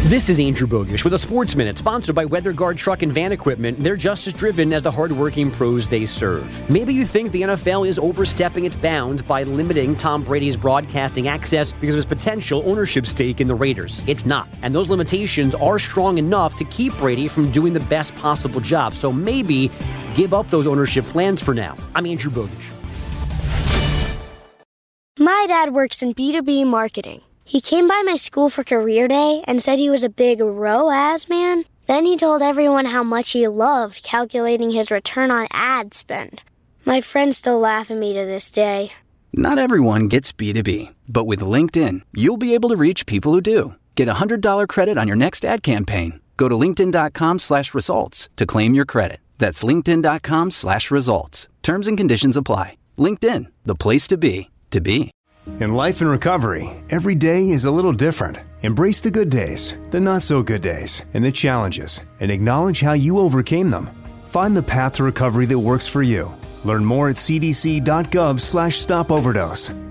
This is Andrew Bogish with a Sports Minute, sponsored by WeatherGuard Truck and Van Equipment. They're just as driven as the hardworking pros they serve. Maybe you think the NFL is overstepping its bounds by limiting Tom Brady's broadcasting access because of his potential ownership stake in the Raiders. It's not. And those limitations are strong enough to keep Brady from doing the best possible job. So maybe give up those ownership plans for now. I'm Andrew Bogish. My dad works in B2B marketing. He came by my school for career day and said he was a big ROAS man. Then he told everyone how much he loved calculating his return on ad spend. My friends still laugh at me to this day. Not everyone gets B2B, but with LinkedIn, you'll be able to reach people who do. Get $100 credit on your next ad campaign. Go to linkedin.com/results to claim your credit. That's linkedin.com/results. Terms and conditions apply. LinkedIn, the place to be, to be. In life and recovery, every day is a little different. Embrace the good days, the not so good days, and the challenges, and acknowledge how you overcame them. Find the path to recovery that works for you. Learn more at cdc.gov/stopoverdose.